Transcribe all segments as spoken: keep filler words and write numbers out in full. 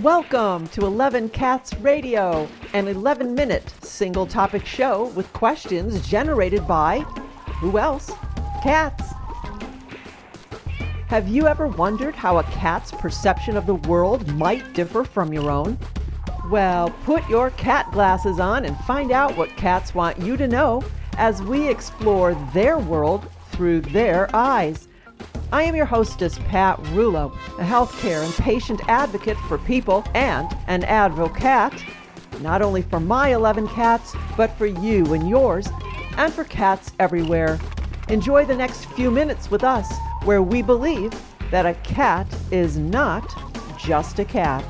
Welcome to eleven Cats Radio, an eleven-minute single-topic show with questions generated by, who else? Cats. Have you ever wondered how a cat's perception of the world might differ from your own? Well, put your cat glasses on and find out what cats want you to know as we explore their world through their eyes. I am your hostess, Pat Rulo, a healthcare and patient advocate for people and an advocate, not only for my eleven cats, but for you and yours, and for cats everywhere. Enjoy the next few minutes with us, where we believe that a cat is not just a cat.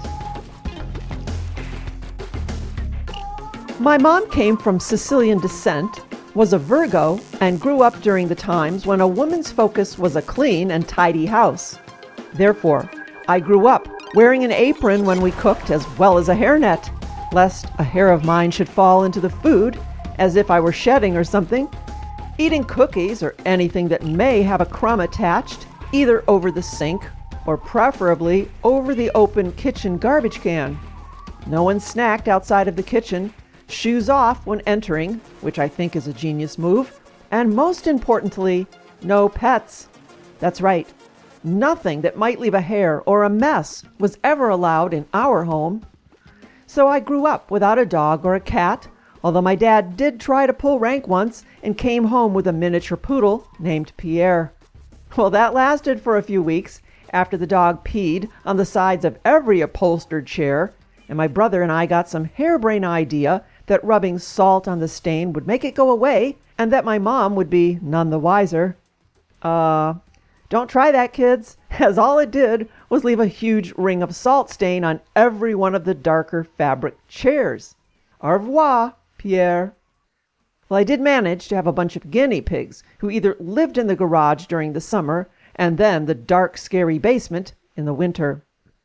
My mom came from Sicilian descent, was a Virgo, and grew up during the times when a woman's focus was a clean and tidy house. Therefore, I grew up wearing an apron when we cooked as well as a hairnet, lest a hair of mine should fall into the food as if I were shedding or something, eating cookies or anything that may have a crumb attached, either over the sink or preferably over the open kitchen garbage can. No one snacked outside of the kitchen, shoes off when entering, which I think is a genius move, and most importantly, no pets. That's right. Nothing that might leave a hair or a mess was ever allowed in our home. So I grew up without a dog or a cat, although my dad did try to pull rank once and came home with a miniature poodle named Pierre. Well, that lasted for a few weeks after the dog peed on the sides of every upholstered chair, and my brother and I got some harebrained idea that rubbing salt on the stain would make it go away, and that my mom would be none the wiser. Uh, don't try that, kids, as all it did was leave a huge ring of salt stain on every one of the darker fabric chairs. Au revoir, Pierre. Well, I did manage to have a bunch of guinea pigs who either lived in the garage during the summer and then the dark, scary basement in the winter.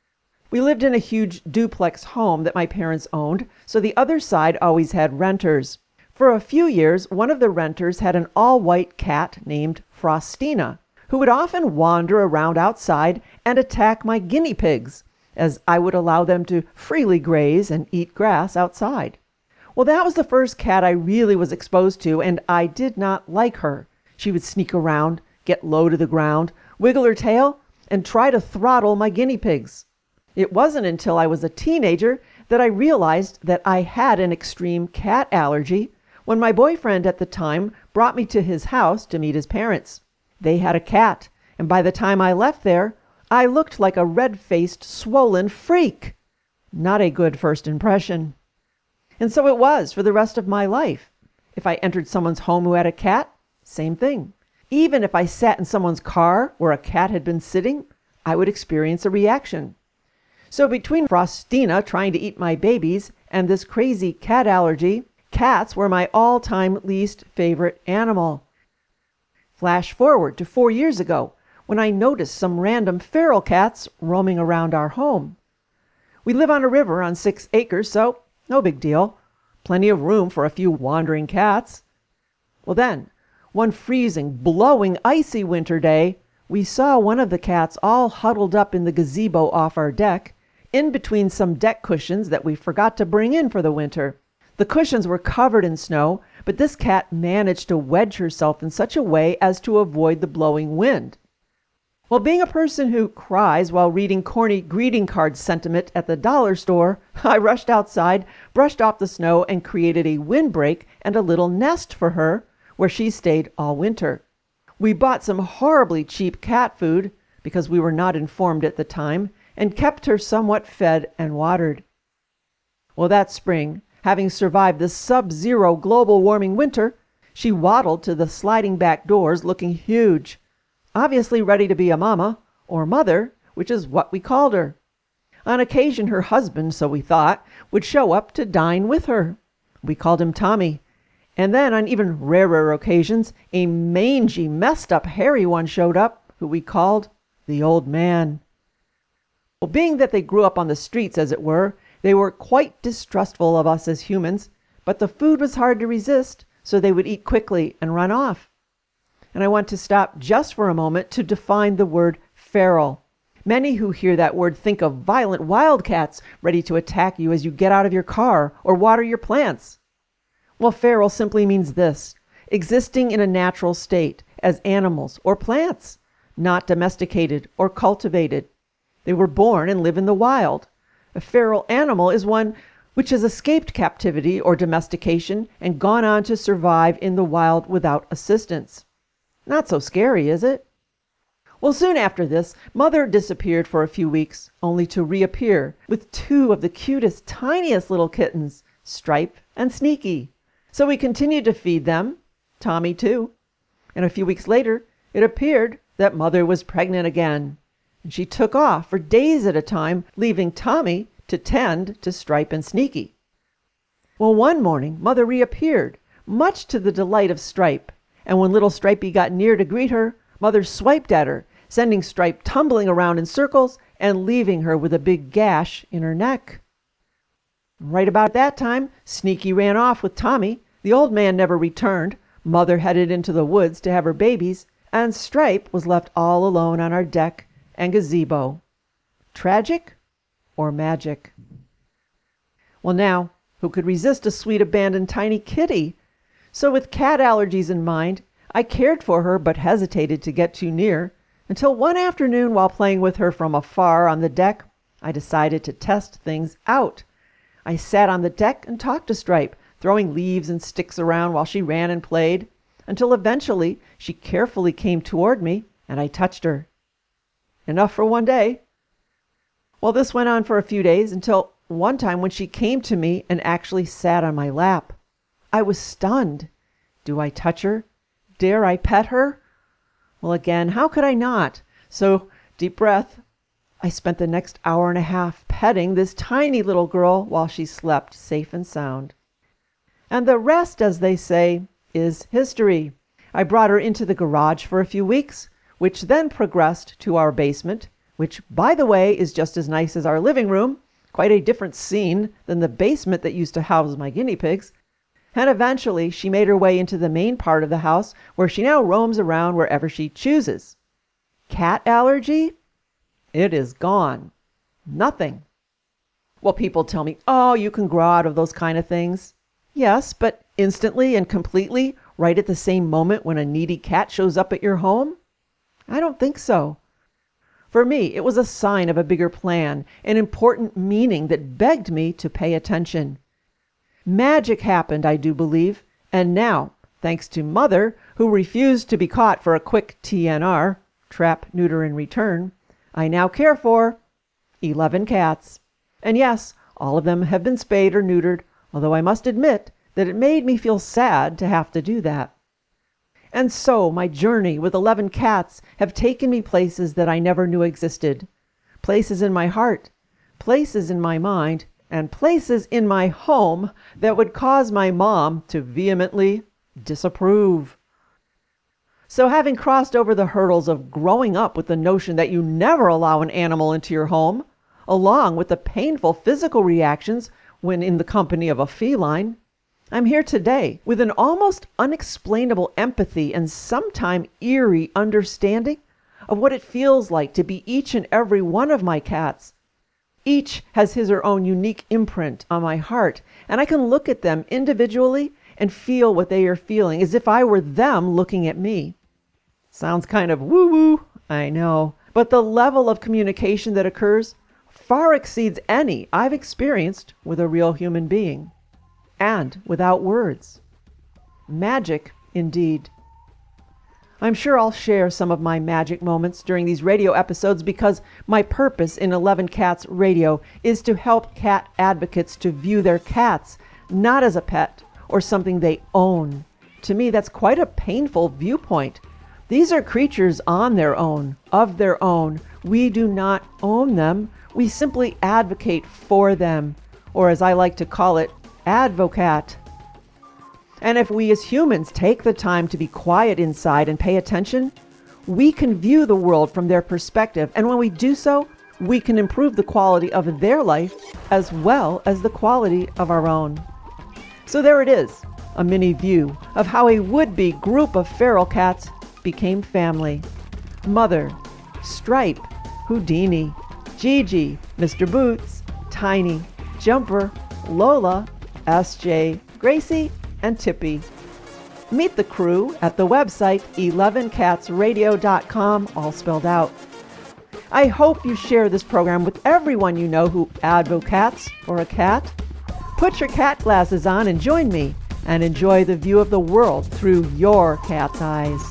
We lived in a huge duplex home that my parents owned, so the other side always had renters. For a few years, one of the renters had an all-white cat named Frostina, who would often wander around outside and attack my guinea pigs, as I would allow them to freely graze and eat grass outside. Well, that was the first cat I really was exposed to, and I did not like her. She would sneak around, get low to the ground, wiggle her tail, and try to throttle my guinea pigs. It wasn't until I was a teenager that I realized that I had an extreme cat allergy when my boyfriend at the time brought me to his house to meet his parents. They had a cat, and by the time I left there, I looked like a red-faced, swollen freak. Not a good first impression. And so it was for the rest of my life. If I entered someone's home who had a cat, same thing. Even if I sat in someone's car where a cat had been sitting, I would experience a reaction. So between Frostina trying to eat my babies and this crazy cat allergy, cats were my all-time least favorite animal. Flash forward to four years ago when I noticed some random feral cats roaming around our home. We live on a river on six acres, so no big deal. Plenty of room for a few wandering cats. Well then, one freezing, blowing, icy winter day, we saw one of the cats all huddled up in the gazebo off our deck, in between some deck cushions that we forgot to bring in for the winter. The cushions were covered in snow, but this cat managed to wedge herself in such a way as to avoid the blowing wind. Well, being a person who cries while reading corny greeting card sentiment at the dollar store, I rushed outside, brushed off the snow, and created a windbreak and a little nest for her, where she stayed all winter. We bought some horribly cheap cat food, because we were not informed at the time, and kept her somewhat fed and watered. Well, that spring, having survived the sub-zero global warming winter, she waddled to the sliding back doors looking huge, obviously ready to be a mama, or mother, which is what we called her. On occasion, her husband, so we thought, would show up to dine with her. We called him Tommy. And then, on even rarer occasions, a mangy, messed-up, hairy one showed up, who we called the Old Man. Well, being that they grew up on the streets, as it were, they were quite distrustful of us as humans, but the food was hard to resist, so they would eat quickly and run off. And I want to stop just for a moment to define the word feral. Many who hear that word think of violent wildcats ready to attack you as you get out of your car or water your plants. Well, feral simply means this: existing in a natural state as animals or plants, not domesticated or cultivated. They were born and live in the wild. A feral animal is one which has escaped captivity or domestication and gone on to survive in the wild without assistance. Not so scary, is it? Well, soon after this, Mother disappeared for a few weeks, only to reappear with two of the cutest, tiniest little kittens, Stripe and Sneaky. So we continued to feed them, Tommy too. And a few weeks later, it appeared that Mother was pregnant again, and she took off for days at a time, leaving Tommy to tend to Stripe and Sneaky. Well, one morning, Mother reappeared, much to the delight of Stripe, and when little Stripey got near to greet her, Mother swiped at her, sending Stripe tumbling around in circles and leaving her with a big gash in her neck. Right about that time, Sneaky ran off with Tommy. The old man never returned. Mother headed into the woods to have her babies, and Stripe was left all alone on our deck and gazebo. Tragic or magic? Well, now, who could resist a sweet abandoned tiny kitty? So with cat allergies in mind, I cared for her but hesitated to get too near, until one afternoon while playing with her from afar on the deck, I decided to test things out. I sat on the deck and talked to Stripe, throwing leaves and sticks around while she ran and played, until eventually she carefully came toward me and I touched her. Enough for one day. Well, this went on for a few days until one time when she came to me and actually sat on my lap. I was stunned. Do I touch her? Dare I pet her? Well, again, how could I not? So, deep breath. I spent the next hour and a half petting this tiny little girl while she slept safe and sound. And the rest, as they say, is history. I brought her into the garage for a few weeks, which then progressed to our basement, which, by the way, is just as nice as our living room, quite a different scene than the basement that used to house my guinea pigs. And eventually she made her way into the main part of the house, where she now roams around wherever she chooses. Cat allergy? It is gone. Nothing. Well, people tell me, oh, you can grow out of those kind of things. Yes, but instantly and completely, right at the same moment when a needy cat shows up at your home? I don't think so. For me, it was a sign of a bigger plan, an important meaning that begged me to pay attention. Magic happened, I do believe, and now, thanks to Mother, who refused to be caught for a quick T N R, trap, neuter, and return, I now care for eleven cats. And yes, all of them have been spayed or neutered, although I must admit that it made me feel sad to have to do that. And so my journey with eleven cats have taken me places that I never knew existed, places in my heart, places in my mind, and places in my home that would cause my mom to vehemently disapprove. So having crossed over the hurdles of growing up with the notion that you never allow an animal into your home, along with the painful physical reactions when in the company of a feline, I'm here today with an almost unexplainable empathy and sometime eerie understanding of what it feels like to be each and every one of my cats. Each has his or own unique imprint on my heart, and I can look at them individually and feel what they are feeling as if I were them looking at me. Sounds kind of woo-woo, I know, but the level of communication that occurs far exceeds any I've experienced with a real human being. And without words. Magic, indeed. I'm sure I'll share some of my magic moments during these radio episodes because my purpose in eleven Cats Radio is to help cat advocates to view their cats not as a pet or something they own. To me, that's quite a painful viewpoint. These are creatures on their own, of their own. We do not own them. We simply advocate for them, or as I like to call it, advocate. And if we as humans take the time to be quiet inside and pay attention, we can view the world from their perspective. And when we do so, we can improve the quality of their life as well as the quality of our own. So there it is, a mini view of how a would-be group of feral cats became family. Mother, Stripe, Houdini, Gigi, Mister Boots, Tiny, Jumper, Lola, S J, Gracie, and Tippy. Meet the crew at the website eleven cats radio dot com, all spelled out. I hope you share this program with everyone you know who advocates for a cat. Put your cat glasses on and join me and enjoy the view of the world through your cat's eyes.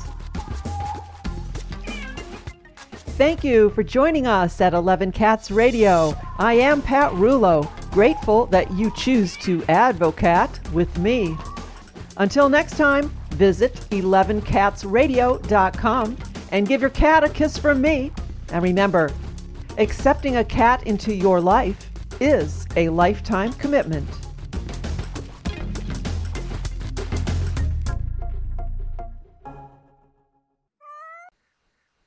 Thank you for joining us at eleven Cats Radio. I am Pat Rulo, grateful that you choose to advocate with me. Until next time, visit eleven cats radio dot com and give your cat a kiss from me. And remember, accepting a cat into your life is a lifetime commitment.